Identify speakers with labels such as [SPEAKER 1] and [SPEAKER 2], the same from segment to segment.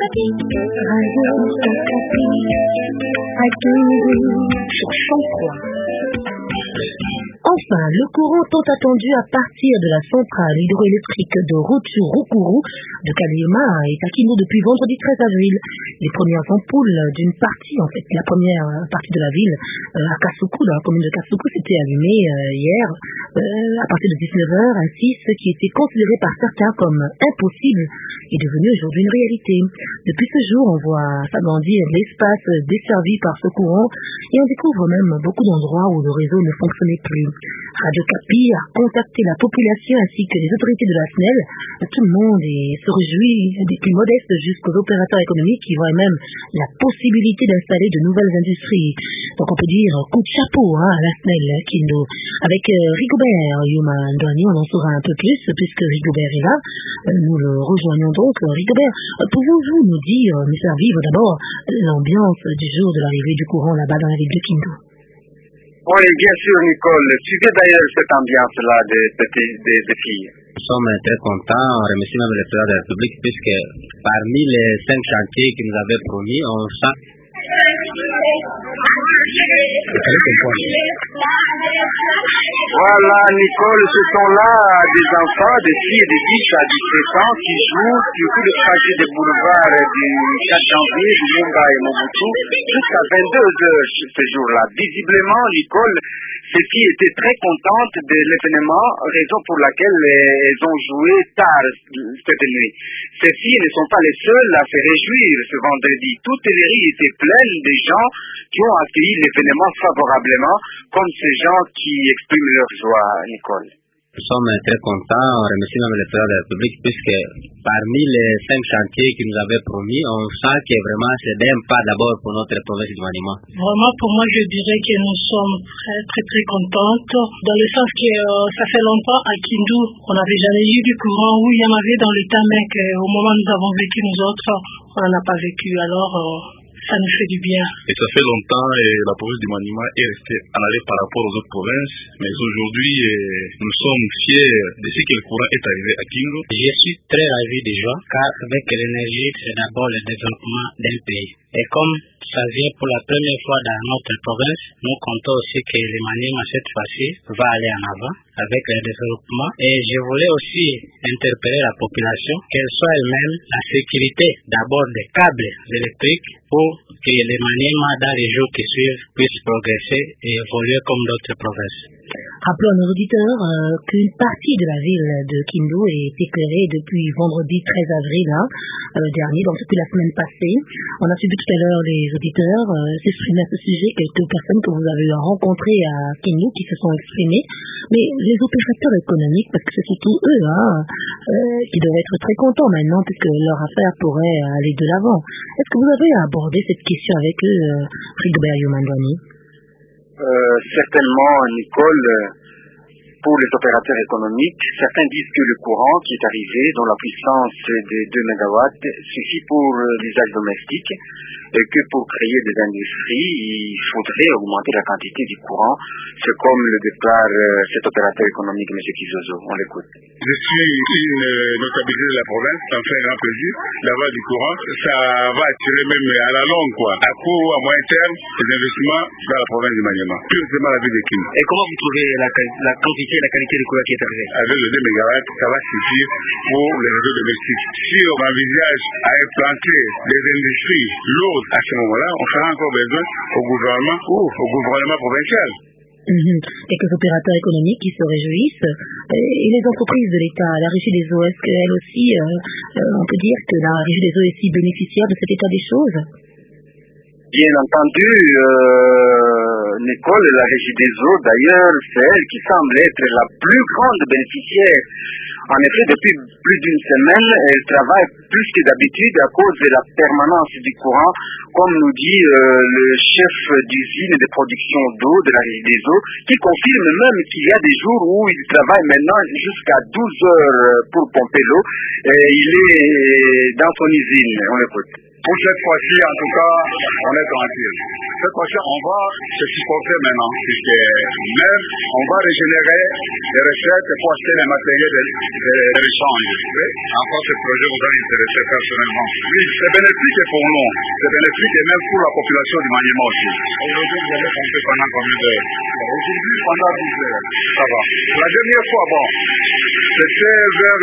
[SPEAKER 1] Radio Okapi, à sur 103. Enfin, le courant tant attendu à partir de la centrale hydroélectrique de Rutshuru de Kaliema est à Kindu depuis vendredi 13 avril. Les premières ampoules d'une partie, la première partie de la ville, à Kasuku, dans la commune de Kasuku, s'était allumée hier à partir de 19h. Ainsi, ce qui était considéré par certains comme impossible est devenu aujourd'hui une réalité. Depuis ce jour, on voit s'agrandir l'espace desservi par ce courant et on découvre même beaucoup d'endroits où le réseau ne fonctionnait plus. Radio Okapi a contacté la population ainsi que les autorités de la SNEL. Tout le monde se réjouit des plus modestes jusqu'aux opérateurs économiques qui voient même la possibilité d'installer de nouvelles industries. Donc on peut dire coup de chapeau à la SNEL Kindu. Avec Rigobert Yumandwani, on en saura un peu plus puisque Rigobert est là. Nous le rejoignons donc. Rigobert, pouvez-vous nous dire, nous faire vivre d'abord l'ambiance du jour de l'arrivée du courant là-bas dans la ville de Kindu?
[SPEAKER 2] Oui, bien sûr, Nicole. Suivez d'ailleurs cette ambiance-là des filles.
[SPEAKER 3] Nous sommes très contents. On remercie même le président de la République puisque parmi les 5 chantiers qu'il nous avait promis, on sent...
[SPEAKER 2] Voilà, Nicole, ce sont là des enfants, des filles de 10 à 17 ans qui jouent sur tout le trajet des boulevards du 4 janvier du Mumba et Mobutu jusqu'à 22h ce jour-là. Visiblement, Nicole, ces filles étaient très contentes de l'événement, raison pour laquelle elles ont joué tard cette nuit. Ces filles ne sont pas les seules à se réjouir ce vendredi. Toutes les rues étaient pleines de gens qui ont accueilli l'événement favorablement, comme ces gens qui expriment leur joie, Nicole.
[SPEAKER 3] Nous sommes très contents. On remercie même le président de la République puisque parmi les 5 chantiers qu'il nous avait promis, on sent que vraiment c'est un pas d'abord pour notre province du Maniema.
[SPEAKER 4] Vraiment, pour moi, je dirais que nous sommes très, très, très contentes, dans le sens que ça fait longtemps à Kindu, on n'avait jamais eu du courant. Oui, il y en avait dans le temps, mais qu'au moment où nous avons vécu, nous autres, on n'en a pas vécu. Alors, ça nous fait du bien.
[SPEAKER 5] Et ça fait longtemps et la province du Maniema est restée en arrière par rapport aux autres provinces. Mais aujourd'hui, nous sommes fiers de ce que le courant est arrivé à Kindu.
[SPEAKER 6] Je suis très ravi déjà, car avec l'énergie, c'est d'abord le développement d'un pays. Et comme ça vient pour la première fois dans notre province, nous comptons aussi que le Maniema cette fois-ci va aller en avant avec le développement. Et je voulais aussi interpeller la population, qu'elle soit elle-même la sécurité d'abord des câbles électriques pour que le Maniema dans les jours qui suivent puisse progresser et évoluer comme d'autres provinces.
[SPEAKER 1] Rappelons à nos auditeurs qu'une partie de la ville de Kindu est éclairée depuis vendredi 13 avril dernier, donc depuis la semaine passée. On a suivi tout à l'heure les auditeurs s'exprimer à ce sujet, quelques personnes que vous avez rencontrées à Kindu qui se sont exprimées, mais les opérateurs économiques, parce que c'est surtout eux qui doivent être très contents maintenant puisque leur affaire pourrait aller de l'avant. Est-ce que vous avez abordé cette question avec eux, Rigobert Yumandwani?
[SPEAKER 2] Certainement, Nicole, pour les opérateurs économiques, certains disent que le courant qui est arrivé, dont la puissance de 2 MW, suffit pour l'usage domestique et que pour créer des industries, il faudrait augmenter la quantité du courant. C'est comme le déclare cet opérateur économique, M. Kizozo. On l'écoute.
[SPEAKER 5] Je suis une notabilité de la province, ça me fait un grand plaisir d'avoir du courant. Ça va attirer même à la longue, à court, à moyen terme, des investissements dans la province du Maniema, plus précisément la ville de Kindu.
[SPEAKER 2] Et comment vous trouvez la quantité et la qualité du courant qui est arrivé?
[SPEAKER 5] Avec le 2 MW, ça va suffire pour les réseaux domestiques. Si on envisage à implanter des industries lourdes à ce moment-là, on fera encore besoin au gouvernement ou au gouvernement provincial.
[SPEAKER 1] Quelques opérateurs économiques qui se réjouissent et les entreprises de l'État, la Régie des eaux, est-ce qu'elle aussi, on peut dire que la Régie des eaux est aussi bénéficiaire de cet état des choses?
[SPEAKER 2] Bien entendu, Nicole, la Régie des eaux, d'ailleurs, c'est elle qui semble être la plus grande bénéficiaire. En effet, depuis plus d'une semaine, elle travaille plus que d'habitude à cause de la permanence du courant, comme nous dit le chef d'usine de production d'eau de la Régie des eaux, qui confirme même qu'il y a des jours où il travaille maintenant jusqu'à 12 heures pour pomper l'eau. Il est dans son usine, on l'écoute.
[SPEAKER 5] Pour cette fois-ci, en tout cas, on est tranquille. Cette fois-ci, on va se supporter maintenant, puisque même on va régénérer les recettes pour acheter les matériels de l'échange. Encore ce projet vous a intéressé personnellement. Oui, c'est bénéfique pour nous, c'est bénéfique et même pour la population du Maniema aussi. Aujourd'hui, vous allez compter pendant combien d'heures? Aujourd'hui, pendant 12 heures. Ça va. La dernière fois, bon, c'était vers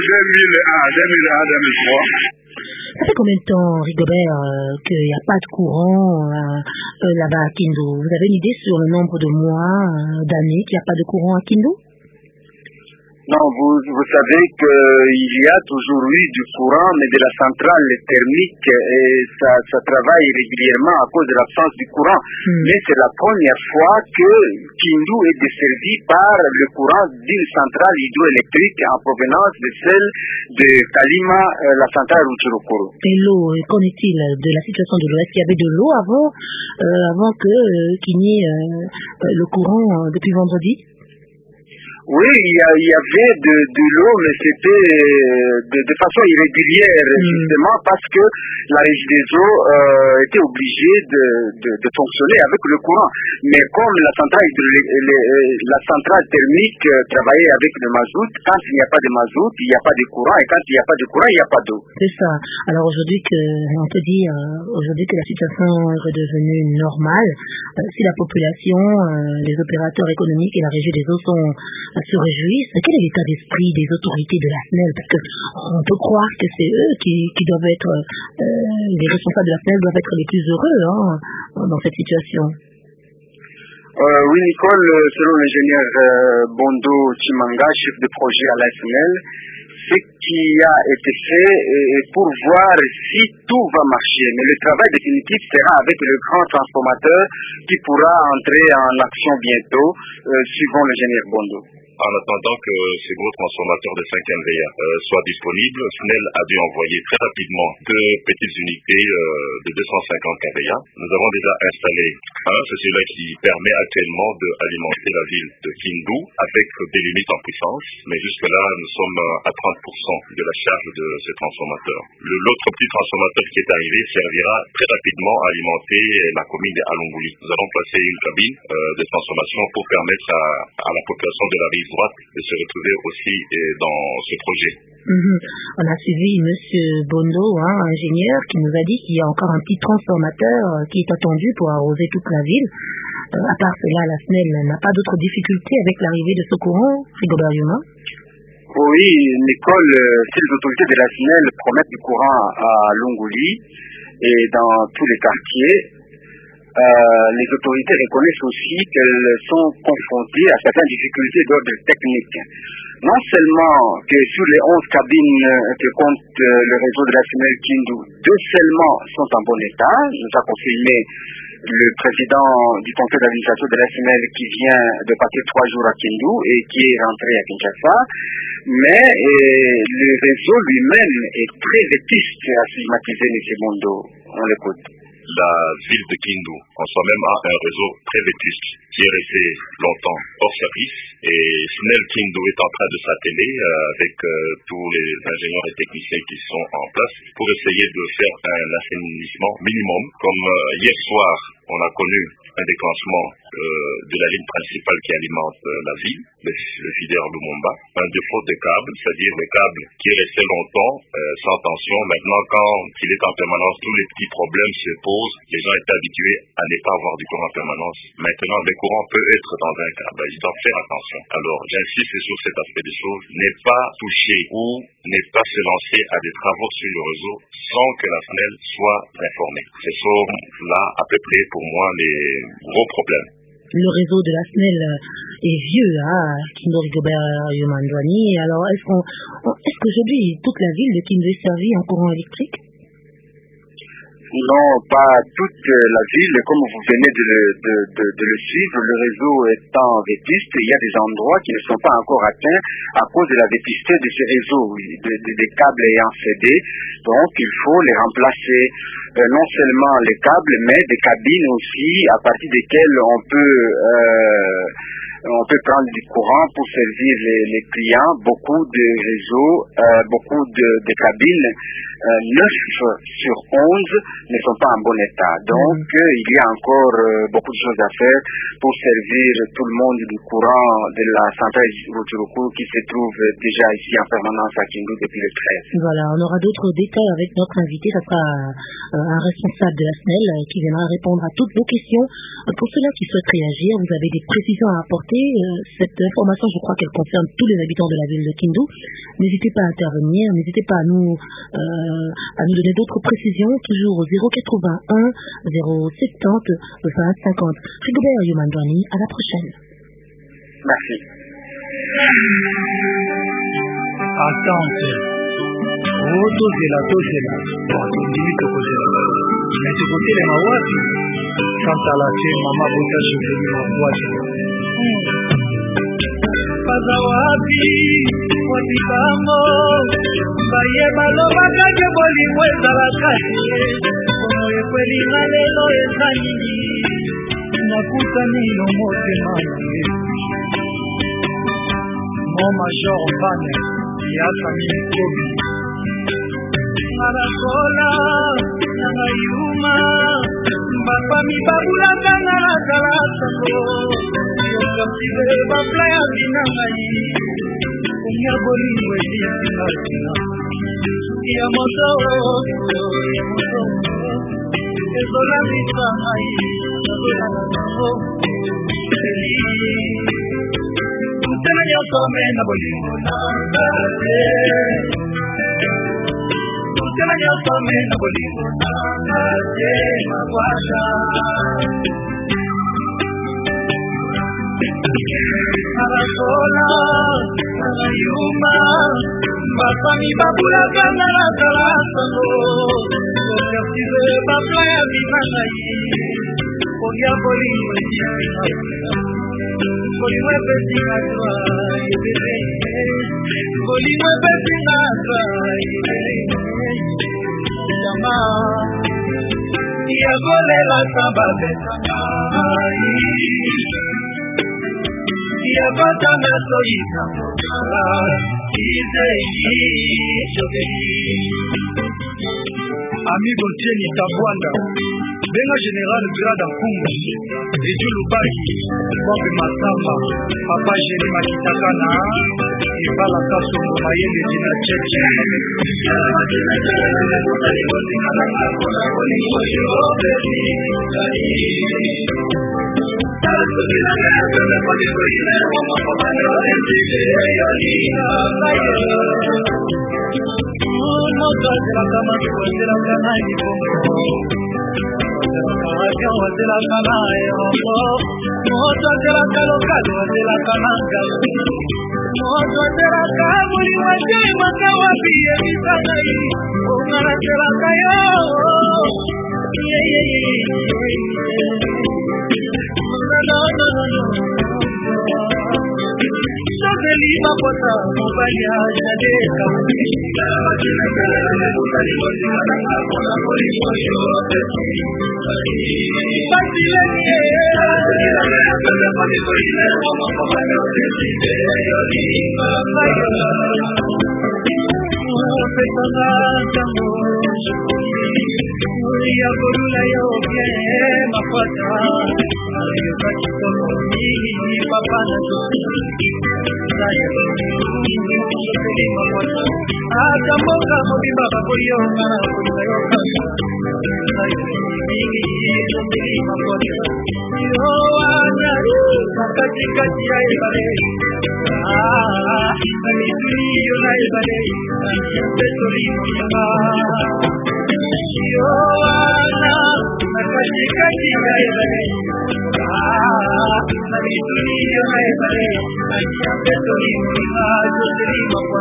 [SPEAKER 5] 2001-2003.
[SPEAKER 1] Ça fait combien de temps, Rigobert, qu'il n'y a pas de courant là-bas à Kindu? Vous avez une idée sur le nombre de mois, d'années qu'il n'y a pas de courant à Kindu?
[SPEAKER 2] Non, vous savez qu'il y a toujours eu du courant, mais de la centrale thermique, et ça travaille régulièrement à cause de l'absence du courant. Mais c'est la première fois que Kindu est desservi par le courant d'une centrale hydroélectrique en provenance de celle de Kalima, la centrale Rutshurukuru.
[SPEAKER 1] Et l'eau, qu'en est-il de la situation de l'Ouest? Il y avait de l'eau avant qu'il n'y ait le courant depuis vendredi?
[SPEAKER 2] Oui, il y avait de l'eau, mais c'était de façon irrégulière, justement parce que la Régie des eaux était obligée de fonctionner avec le courant. Mais comme la centrale thermique travaillait avec le mazout, quand il n'y a pas de mazout, il n'y a pas de courant, et quand il n'y a pas de courant, il n'y a pas d'eau.
[SPEAKER 1] C'est ça. Alors aujourd'hui on peut dire aujourd'hui que la situation est redevenue normale, si la population, les opérateurs économiques et la Régie des eaux se réjouissent, quel est l'état d'esprit des autorités de la SNEL? Parce qu'on peut croire que c'est eux qui doivent être, les responsables de la SNEL doivent être les plus heureux dans cette situation.
[SPEAKER 2] Oui, Nicole, selon l'ingénieur Bondo Chimanga, chef de projet à la SNEL, ce qui a été fait pour voir si tout va marcher. Mais le travail définitif sera avec le grand transformateur qui pourra entrer en action bientôt, suivant l'ingénieur Bondo.
[SPEAKER 7] En attendant que ces gros transformateurs de 5e VA soient disponibles, SNEL a dû envoyer très rapidement 2 petites unités de 250 kVA. Nous avons déjà installé c'est celui-là qui permet actuellement d'alimenter la ville de Kindu avec des limites en puissance, mais jusque-là, nous sommes à 30% de la charge de ce transformateur. L'autre petit transformateur qui est arrivé servira très rapidement à alimenter la commune de Alongouli. Nous allons placer une cabine de transformation pour permettre à la population de la rive droite de se retrouver aussi dans ce projet.
[SPEAKER 1] On a suivi M. Bondo, ingénieur, qui nous a dit qu'il y a encore un petit transformateur qui est attendu pour arroser toute la ville. À part cela, la SNEL n'a pas d'autres difficultés avec l'arrivée de ce courant, Rigobert Yuma?
[SPEAKER 2] Oui, Nicole, si les autorités de la SNEL promettent du courant à Longoli et dans tous les quartiers, les autorités reconnaissent aussi qu'elles sont confrontées à certaines difficultés d'ordre technique. Non seulement que sur les 11 cabines que compte le réseau de la SNEL Kindu, 2 seulement sont en bon état, nous a confirmé le président du conseil d'administration de la SNEL qui vient de passer 3 jours à Kindu et qui est rentré à Kinshasa, mais le réseau lui-même est très vétuste, à stigmatiser M. Bondo. On l'écoute.
[SPEAKER 7] La ville de Kindu, en soi-même, a un réseau très vétuste qui est resté longtemps hors service. Et SNEL Kindu est en train de s'atteler avec tous les ingénieurs et techniciens qui sont en place pour essayer de faire un assainissement minimum. Comme hier soir, on a connu un déclenchement de la ligne principale qui alimente la ville, le FIDER Lumumba, un défaut de câble, c'est-à-dire le câble qui est resté longtemps sans tension. Maintenant, quand il est en permanence, tous les petits problèmes se posent. Les gens étaient habitués à ne pas avoir du courant en permanence. Maintenant, le courant peut être dans un câble. Ils doivent faire attention. Alors, j'insiste sur cet aspect des choses. Ne pas toucher ou ne pas se lancer à des travaux sur le réseau sans que la SNEL soit informée. Ce sont là à peu près pour moi les gros problèmes.
[SPEAKER 1] Le réseau de la SNEL est vieux, Kindu Rigobert Yumandwani. Alors, est-ce qu'aujourd'hui toute la ville de Kindu est servie en courant électrique?
[SPEAKER 2] Non, pas toute la ville, comme vous venez de le suivre, le réseau étant vétuste, il y a des endroits qui ne sont pas encore atteints à cause de la vétusté de ces réseaux, des câbles ayant cédé. Donc, il faut les remplacer, non seulement les câbles, mais des cabines aussi, à partir desquelles on peut prendre du courant pour servir les clients. Beaucoup de réseaux, beaucoup de cabines sur 11 ne sont pas en bon état. Donc, il y a encore beaucoup de choses à faire pour servir tout le monde du courant de la centrale Rutshuru qui se trouve déjà ici en permanence à Kindu depuis le 13.
[SPEAKER 1] Voilà, on aura d'autres détails avec notre invité. Ça sera un responsable de la SNEL qui viendra répondre à toutes vos questions. Pour ceux-là qui souhaitent réagir, vous avez des précisions à apporter. Cette information, je crois qu'elle concerne tous les habitants de la ville de Kindu. N'hésitez pas à intervenir, n'hésitez pas à nous donner d'autres précisions, toujours au 081 070 20 50. Rigobert Yomandwani, à la prochaine.
[SPEAKER 2] Merci.
[SPEAKER 8] Attente. Tozela. Tondimi tokozela. Mais tokotelema wapi? Kantala te mama bota chevelu mabwati. Paza wapi? Watikamo. Baye balobaka ke bolingo ezalaka te. Kono ekweli na lelo eza nini? Nakutani no motema na ye. Mon major Mbane Yasami Kobi Marakola Nangayuma Mbapa mibabulaka nalakalako Yokapile baplaya binangayi Kumya bolingo ejisingatina Ya moto Ezola bisangayi Ezola nango Tena nyoto mena bolingo nangate Tena nyoto mena bolingo nangate Magwasha Arasola Nangayuma Mbapami babula gana la kalasano Kokyasive baplaya binangayi Konya bolingo nangate Bolingo pesingatwa ibele Bolingo pesingatwa ibele Yama Yagolela sababe sangai Yabata soyika mokala Izei shogei Amigo Tieni Tabwanda Benga Général Grada Kungu Eju Lubaki Bobe Masamba Papa Jeni Makitakana Ibala Kaso Mayele Dina Cheche Lima pota mobaya jadeka Akamoka mobimba bakoyo ngana koyo Yoana katikati ya ibale Alitulio na ibale Petoli mama Yoana katikati ya ibale Alitulio na ibale Petoli mama Petoli mama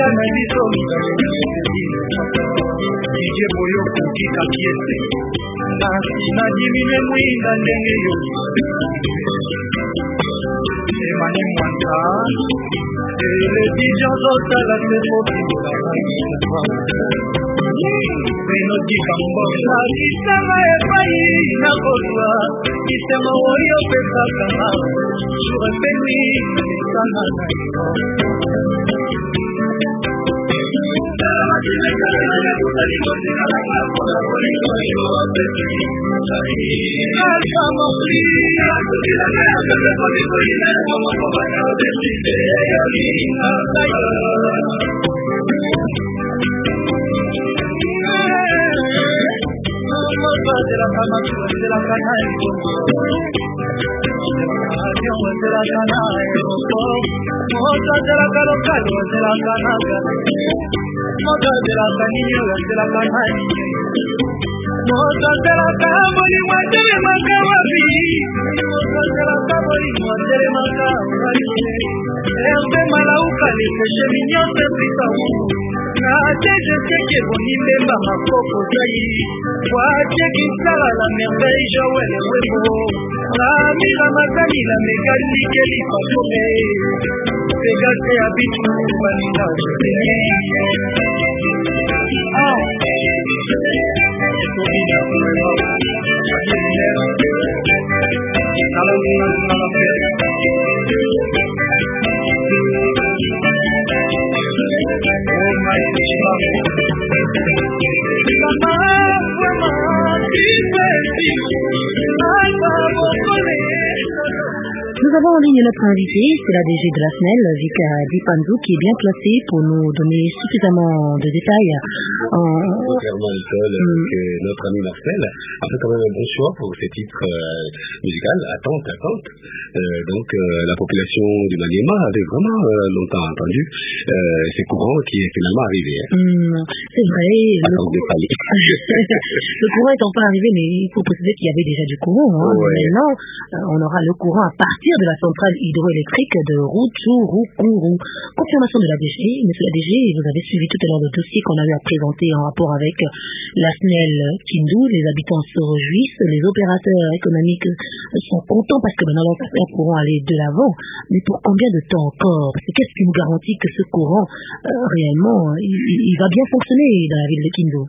[SPEAKER 8] mosika na biso dije boyo kokika kiese nasi nadimine mwinda ndenge yo emani mwanta ele dije ozosala se peno dikambo nakisanga epai nakozwa kisema oyo opesakanga surepeni esanga na
[SPEAKER 1] Nous avons en ligne notre invité, c'est la DG de la SNEL, Vika Dipanzou, qui est bien placée pour nous donner suffisamment de détails.
[SPEAKER 9] Clairement seul que notre ami Marcel a fait quand même un bon choix pour ce titre musical, Attente. Donc la population du Maniema avait vraiment longtemps entendu ces courants qui est finalement arrivé.
[SPEAKER 1] C'est vrai. Le courant est enfin arrivé, mais il faut préciser qu'il y avait déjà du courant. Maintenant, on aura le courant à partir de la centrale hydroélectrique de Rutshuru. Confirmation de la DG. Monsieur la DG, vous avez suivi tout à l'heure le dossier qu'on a eu à présenter en rapport avec la SNEL Kindu. Les habitants se réjouissent, les opérateurs économiques sont contents parce que maintenant leurs affaires pourront aller de l'avant. Mais pour combien de temps encore? Parce que qu'est-ce qui nous garantit que ce courant, réellement, il va bien fonctionner dans la ville de Kindu?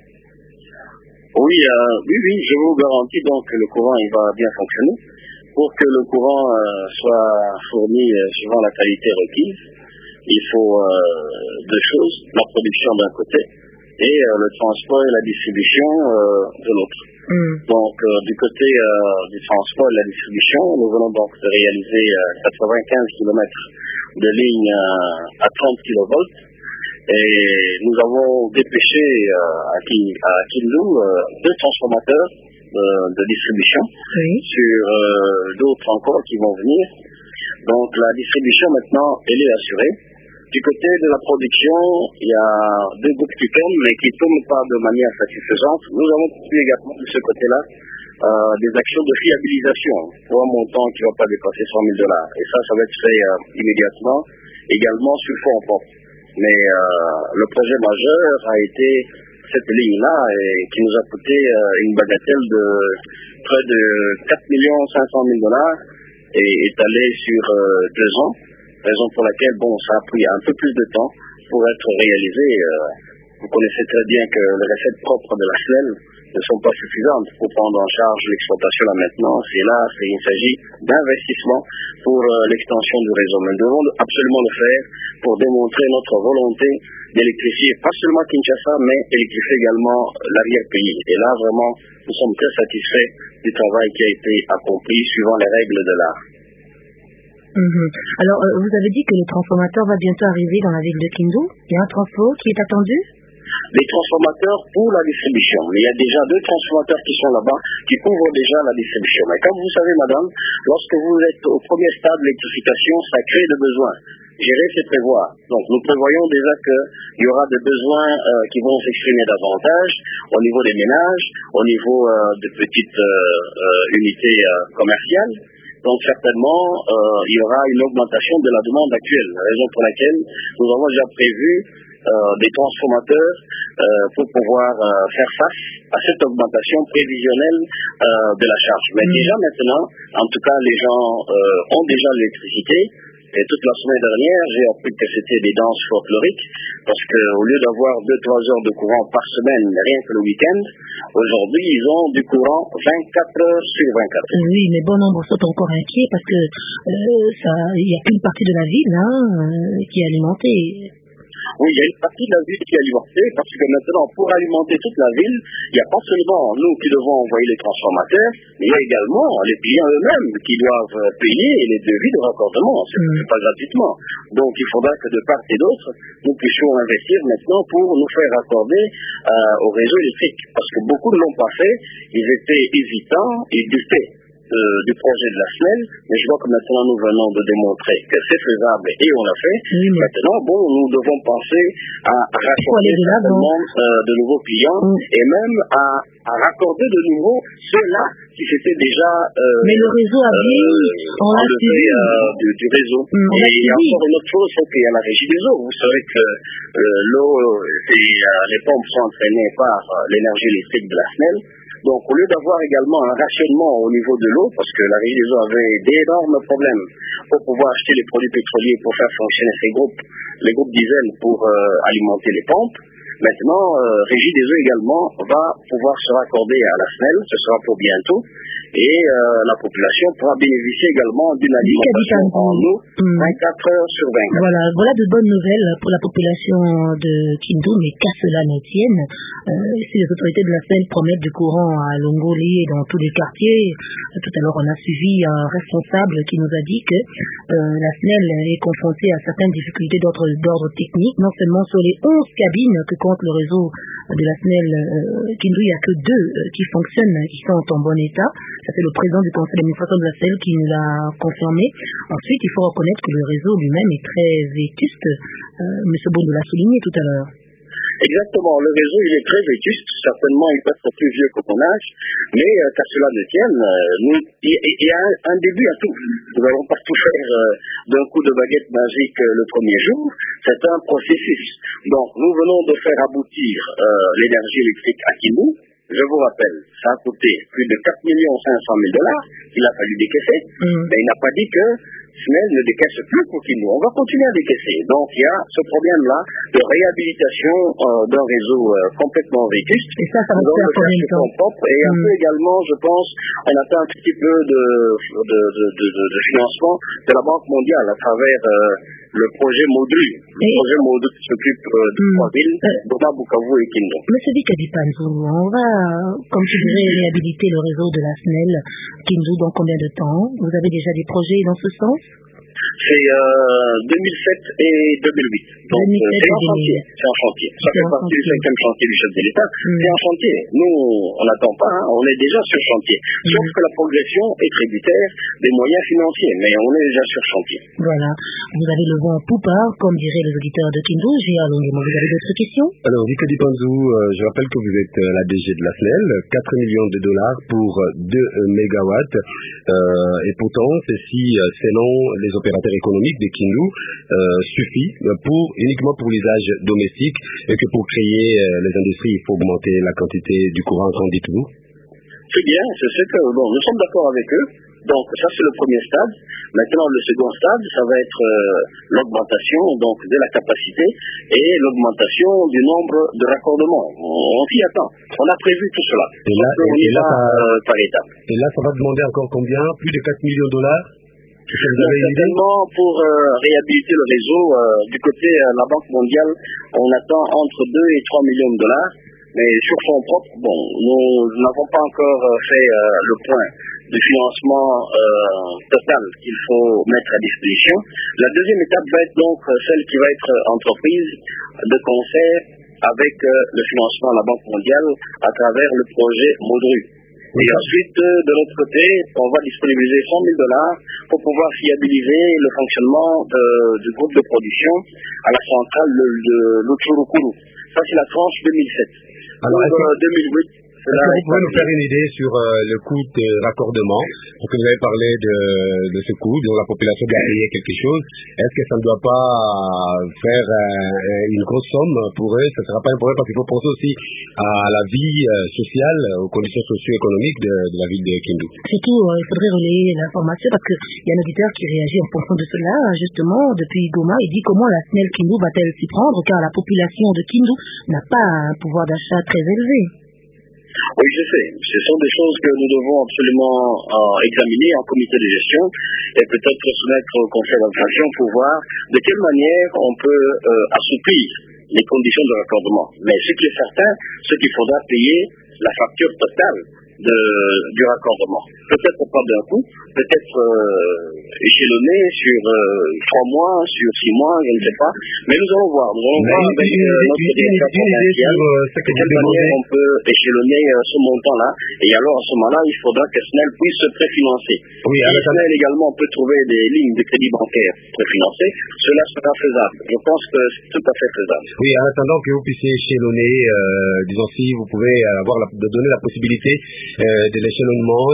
[SPEAKER 2] Oui, je vous garantis donc que le courant il va bien fonctionner. Pour que le courant soit fourni suivant la qualité requise, il faut deux choses, la production d'un côté et le transport et la distribution de l'autre. Donc du côté du transport et la distribution, nous venons donc de réaliser 95 km de ligne à 30 kV et nous avons dépêché à Kindu deux transformateurs de distribution sur d'autres encore qui vont venir. Donc la distribution maintenant elle est assurée. Du côté de la production, il y a deux groupes qui tournent mais qui ne tournent pas de manière satisfaisante. Nous avons pu également de ce côté-là des actions de fiabilisation pour un montant qui ne va pas dépasser $100,000. Et ça va être fait immédiatement, également sur fonds propres. Mais le projet majeur a été cette ligne-là qui nous a coûté une bagatelle de près de $4,500,000 et étalée sur 2 ans, raison pour laquelle ça a pris un peu plus de temps pour être réalisé. Vous connaissez très bien que les recettes propres de la SNEL ne sont pas suffisantes pour prendre en charge l'exploitation et la maintenance. Et là, il s'agit d'investissement pour l'extension du réseau. Mais nous devons absolument le faire pour démontrer notre volonté d'électrifier pas seulement Kinshasa, mais électrifier également l'arrière-pays. Et là, vraiment, nous sommes très satisfaits du travail qui a été accompli suivant les règles de l'art.
[SPEAKER 1] Alors, vous avez dit que le transformateur va bientôt arriver dans la ville de Kindu. Il y a un transfo qui est attendu?
[SPEAKER 2] Les transformateurs pour la distribution. Il y a déjà 2 transformateurs qui sont là-bas, qui couvrent déjà la distribution. Mais comme vous savez, madame, lorsque vous êtes au premier stade de l'électrification, ça crée des besoins. Gérer, c'est prévoir. Donc, nous prévoyons déjà qu'il y aura des besoins qui vont s'exprimer davantage au niveau des ménages, au niveau des petites unités commerciales. Donc certainement, il y aura une augmentation de la demande actuelle, raison pour laquelle nous avons déjà prévu des transformateurs pour pouvoir faire face à cette augmentation prévisionnelle de la charge. Mais déjà maintenant, en tout cas, les gens ont déjà l'électricité. Et toute la semaine dernière, j'ai appris que c'était des danses folkloriques, parce qu'au lieu d'avoir 2-3 heures de courant par semaine, rien que le week-end, aujourd'hui, ils ont du courant 24 heures sur 24.
[SPEAKER 1] Oui, mais bon nombre sont encore inquiets parce que il y a qu'une partie de la ville qui est alimentée.
[SPEAKER 2] Oui, il y a une partie de la ville qui est alimentée, parce que maintenant, pour alimenter toute la ville, il n'y a pas seulement nous qui devons envoyer les transformateurs, mais il y a également les clients eux-mêmes qui doivent payer les devis de raccordement. C'est pas gratuitement. Donc, il faudra que de part et d'autre, nous puissions investir maintenant pour nous faire raccorder au réseau électrique. Parce que beaucoup ne l'ont pas fait, ils étaient hésitants, ils doutaient du projet de la SNEL, mais je vois que maintenant nous venons de démontrer que c'est faisable et on l'a fait. Maintenant, nous devons penser à raccorder de nouveaux clients et même à raccorder de nouveau ceux-là qui s'étaient déjà
[SPEAKER 1] mais le réseau a
[SPEAKER 2] enlevé du réseau. Et il y a encore une autre chose, c'est qu'il y a la régie des eaux. Vous savez que l'eau et les pompes sont entraînées par l'énergie électrique de la SNEL. Donc, au lieu d'avoir également un rationnement au niveau de l'eau, parce que la Régie des eaux avait d'énormes problèmes pour pouvoir acheter les produits pétroliers pour faire fonctionner les groupes diesel pour alimenter les pompes, maintenant, Régie des eaux également va pouvoir se raccorder à la SNEL, ce sera pour bientôt, et la population pourra bénéficier également d'une alimentation en eau 24 heures sur 24.
[SPEAKER 1] Voilà de bonnes nouvelles pour la population de Kindu, mais qu'à cela ne tienne, si les autorités de la SNEL promettent du courant à Longoli et dans tous les quartiers, tout à l'heure on a suivi un responsable qui nous a dit que la SNEL est confrontée à certaines difficultés d'ordre technique, non seulement sur les 11 cabines que compte le réseau de la SNEL Kindu, il n'y a que 2 qui fonctionnent, qui sont en bon état. Ça, c'est le président du conseil d'administration de la SNEL qui nous l'a confirmé. Ensuite, il faut reconnaître que le réseau lui-même est très vétuste. M. Bondo l'a souligné tout à l'heure.
[SPEAKER 2] Exactement, le réseau il est très vétuste, certainement il peut être plus vieux que mon âge, mais qu'à cela ne tienne, il y a un début à tout. Nous n'allons pas tout faire d'un coup de baguette magique le premier jour, c'est un processus. Donc nous venons de faire aboutir l'énergie électrique à Kindu. Je vous rappelle, ça a coûté plus de 4 500 000 $ qu'il a fallu décaisser, mais il n'a pas dit que SNEL ne décaisse plus pour Kindu. On va continuer à décaisser. Donc il y a ce problème-là de réhabilitation d'un réseau complètement vétuste.
[SPEAKER 1] Et ça va faire combien de temps
[SPEAKER 2] propre. Et un peu également, je pense, on attend un petit peu de financement de la Banque mondiale à travers le projet Modru. Le projet Modru qui s'occupe de 3 villes, Goma, Bukavu et Kindu.
[SPEAKER 1] Monsieur Bikadi Panzou, on va, comme tu dirais, réhabiliter le réseau de la SNEL Kindu dans combien de temps? Vous avez déjà des projets dans ce sens?
[SPEAKER 2] C'est 2007 et 2008. Donc c'est en chantier. C'est en chantier. Ça fait partie du 5e chantier du chef de l'État. C'est en chantier. Nous, on n'attend pas. On est déjà sur chantier. Sauf que la progression est tributaire des moyens financiers. Mais on est déjà sur chantier.
[SPEAKER 1] Voilà. Vous avez le vent en poupe, comme diraient les auditeurs de Kindu. Vous avez d'autres questions?
[SPEAKER 9] Alors, Bikadi Panzou, je rappelle que vous êtes la DG de la SNEL. 4 millions de dollars pour 2 mégawatts. Et pourtant, ceci, selon les opérateurs économiques de Kindu, suffit uniquement pour l'usage domestique et que pour créer les industries, il faut augmenter la quantité du courant, qu'en dites-vous?
[SPEAKER 2] C'est bien, c'est ce que nous sommes d'accord avec eux. Donc ça c'est le premier stade. Maintenant le second stade, ça va être l'augmentation donc de la capacité et l'augmentation du nombre de raccordements. On s'y attend. On a prévu tout cela.
[SPEAKER 9] Et là,
[SPEAKER 2] par étape.
[SPEAKER 9] Et là, ça va demander encore combien? Plus de 4 millions de dollars?
[SPEAKER 2] Certainement pour réhabiliter le réseau, du côté de la Banque mondiale, on attend entre 2 et 3 millions de dollars. Mais sur fonds propres, nous n'avons pas encore fait le point du financement total qu'il faut mettre à disposition. La deuxième étape va être donc celle qui va être entreprise de concert avec le financement de la Banque mondiale à travers le projet Modru. Et ensuite, de l'autre côté, on va disponibiliser 100 000 $ pour pouvoir fiabiliser le fonctionnement du groupe de production à la centrale de l'Utsurukuru. Ça, c'est la tranche 2007. Alors, 2008,
[SPEAKER 9] Vous pouvez nous faire une idée sur le coût de raccordement, parce que vous avez parlé de ce coût, dont la population doit payer quelque chose. Est-ce que ça ne doit pas faire une grosse somme pour eux? Ça ne sera pas un problème parce qu'il faut penser aussi à la vie sociale, aux conditions socio-économiques de la ville de Kindu.
[SPEAKER 1] Surtout, il faudrait relayer l'information parce qu'il y a un auditeur qui réagit en fonction de cela, justement, depuis Goma. Il dit comment la SNEL Kindu va-t-elle s'y prendre car la population de Kindu n'a pas un pouvoir d'achat très élevé.
[SPEAKER 10] Oui, je sais. Ce sont des choses que nous devons absolument examiner en comité de gestion et peut-être soumettre au conseil d'administration pour voir de quelle manière on peut assouplir les conditions de raccordement. Mais ce qui est certain, c'est qu'il faudra payer la facture totale du raccordement. Peut-être pas d'un coup, peut-être échelonné sur 3 mois, sur 6 mois, je ne sais pas. Mais nous allons voir. Nous allons voir avec notre directeur provincial de quelle manière on peut échelonner ce montant-là. Et alors, à ce moment-là, il faudra que SNEL puisse se préfinancer. Oui, si SNEL également peut trouver des lignes de crédit bancaire préfinancées, cela sera faisable. Je pense que c'est tout à fait faisable.
[SPEAKER 9] Oui, en attendant que vous puissiez échelonner, disons si vous pouvez donner la possibilité de l'échelonnement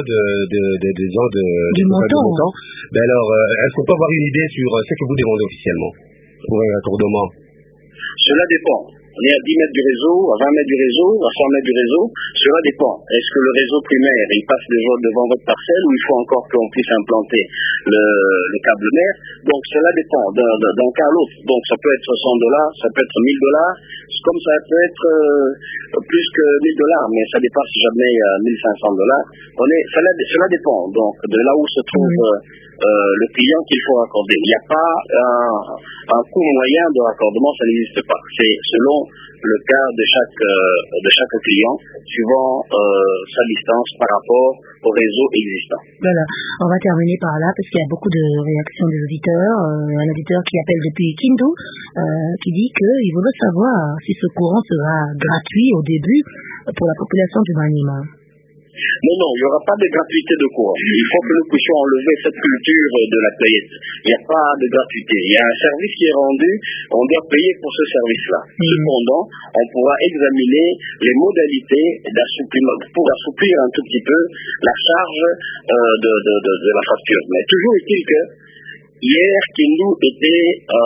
[SPEAKER 9] du montant. Ben alors, est-ce qu'on peut avoir une idée sur ce que vous demandez officiellement pour un raccordement?
[SPEAKER 10] Cela dépend. On est à 10 mètres du réseau, à 20 mètres du réseau, à 100 mètres du réseau. Cela dépend. Est-ce que le réseau primaire, il passe devant votre parcelle ou il faut encore qu'on puisse implanter le câble mère? Donc cela dépend d'un cas à l'autre. Donc ça peut être $100, ça peut être $1000, comme ça peut être plus que $1000, mais ça dépasse jamais $1500. Cela dépend donc de là où se trouve le client qu'il faut raccorder. Il n'y a pas un coût moyen de raccordement, ça n'existe pas. C'est selon le cas de chaque client, suivant sa distance par rapport au réseau existant.
[SPEAKER 1] Voilà, on va terminer par là parce qu'il y a beaucoup de réactions des auditeurs. Un auditeur qui appelle depuis Kindu, qui dit qu'il voudrait savoir si ce courant sera gratuit au début pour la population du Maniema.
[SPEAKER 10] Non, il n'y aura pas de gratuité de courant. Il faut que nous puissions enlever cette culture de la payette. Il n'y a pas de gratuité. Il y a un service qui est rendu, on doit payer pour ce service-là. Cependant, on pourra examiner les modalités d'assouplissement pour assouplir un tout petit peu la charge de la facture. Mais toujours est-il que hier, Kindu était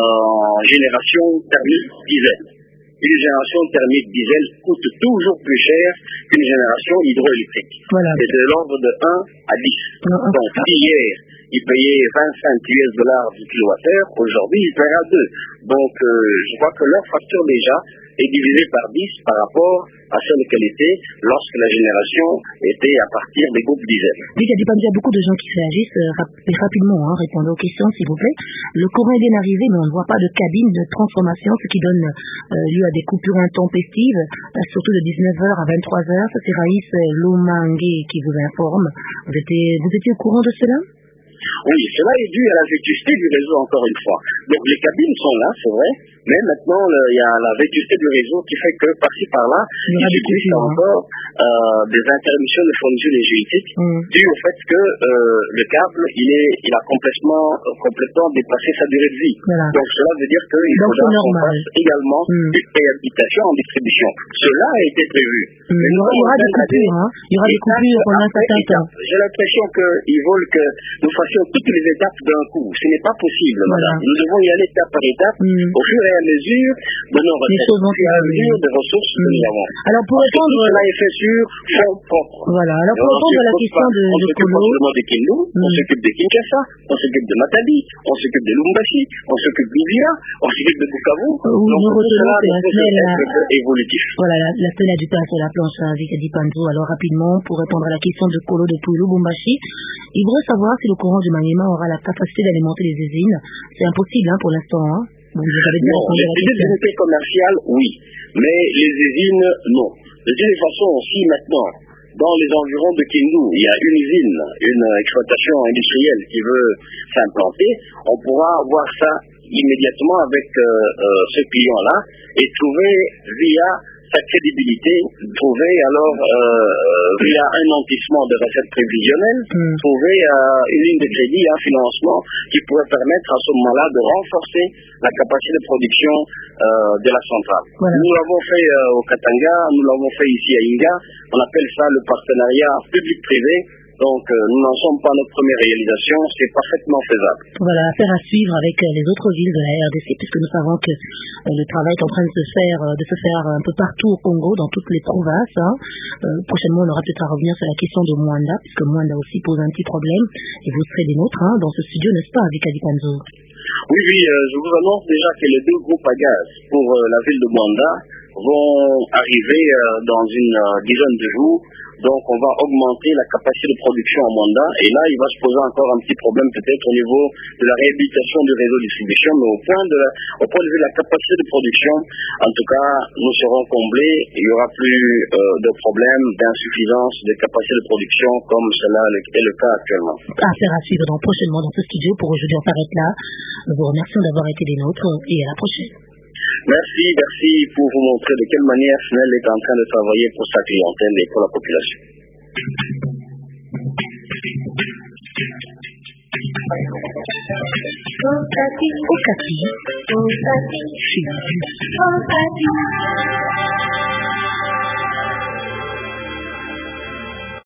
[SPEAKER 10] en génération thermique diesel. Une génération thermique diesel coûte toujours plus cher qu'une génération hydroélectrique. Voilà. C'est de l'ordre de 1 à 10. Donc, si hier, il payait $25 du kilowattheure, aujourd'hui, il paiera 2. Donc, je crois que leur facture déjà est divisée par 10 par rapport à celle qu'elle était lorsque la génération était à partir des groupes diesel.
[SPEAKER 1] Oui, il y a beaucoup de gens qui réagissent rapidement, répondez aux questions s'il vous plaît. Le courant est bien arrivé, mais on ne voit pas de cabine de transformation, ce qui donne lieu à des coupures intempestives, surtout de 19h à 23h. Ça, c'est Raïs Lomangue qui vous informe. Vous étiez au courant de cela?
[SPEAKER 10] Oui, cela est dû à la vétusté du réseau, encore une fois. Donc les cabines sont là, c'est vrai, mais maintenant il y a la vétusté du réseau qui fait que par-ci par-là, il existe encore des interruptions de fourniture énergétique dues au fait que le câble il a complètement dépassé sa durée de vie. Voilà. Donc cela veut dire qu'il faudra qu'on fasse également une réhabilitation en distribution. Cela a été prévu.
[SPEAKER 1] Il y aura des coupures, il y aura des coupures pendant un certain temps.
[SPEAKER 10] J'ai l'impression qu'ils veulent que nous fassions toutes les étapes d'un coup. Ce n'est pas possible, madame. Nous devons y aller étape par étape, au fur et à mesure de nos recettes, au fur et à mesure des ressources que nous avons.
[SPEAKER 1] Alors pour répondre,
[SPEAKER 10] cela est fait sur fonds propres.
[SPEAKER 1] Voilà. Alors pour répondre à la question de
[SPEAKER 10] on s'occupe pas seulement de Kindu, on s'occupe de Kinshasa, on s'occupe de Matadi, on s'occupe de Lubumbashi, on s'occupe d'Uvira, on s'occupe de Bukavu.
[SPEAKER 1] Donc tout cela
[SPEAKER 10] est évolutif.
[SPEAKER 1] Voilà, la SNEL a du pain sur la planche avec Adi Panzo. Alors rapidement, pour répondre à la question de Kolo depuis Lubumbashi, il voudrait savoir si le courant du Maniema aura la capacité d'alimenter les usines. C'est impossible pour l'instant.
[SPEAKER 10] Non, les unités commerciales, oui, mais les usines, non. De toute façon, aussi maintenant, dans les environs de Kindu, il y a une usine, une exploitation industrielle qui veut s'implanter, on pourra voir ça immédiatement avec ce client-là et trouver via sa crédibilité, trouver alors via un nantissement de recettes prévisionnelles, trouver une ligne de crédit, un financement qui pourrait permettre à ce moment-là de renforcer la capacité de production de la centrale. Voilà. Nous l'avons fait au Katanga, nous l'avons fait ici à Inga, on appelle ça le partenariat public-privé. Donc nous n'en sommes pas à notre première réalisation, c'est parfaitement faisable.
[SPEAKER 1] Voilà, affaire à suivre avec les autres villes de la RDC, puisque nous savons que le travail est en train de se faire un peu partout au Congo, dans toutes les provinces. Prochainement, on aura peut-être à revenir sur la question de Mwanda, puisque Mwanda aussi pose un petit problème, et vous serez des nôtres dans ce studio, n'est-ce pas, avec Adi Panzo?
[SPEAKER 10] Oui, je vous annonce déjà que les 2 groupes à gaz pour la ville de Mwanda vont arriver dans une dizaine de jours. Donc on va augmenter la capacité de production en Mwanda, et là il va se poser encore un petit problème peut-être au niveau de la réhabilitation du réseau de distribution, mais au point de vue de la capacité de production, en tout cas nous serons comblés, il n'y aura plus de problème d'insuffisance de capacité de production comme cela est le cas actuellement.
[SPEAKER 1] Affaire à suivre prochainement dans ce studio. Pour aujourd'hui on s'arrête là. Nous vous remercions d'avoir été des nôtres et à la prochaine.
[SPEAKER 10] Merci pour vous montrer de quelle manière SNEL est en train de travailler pour sa clientèle et pour la population.
[SPEAKER 1] Okapi.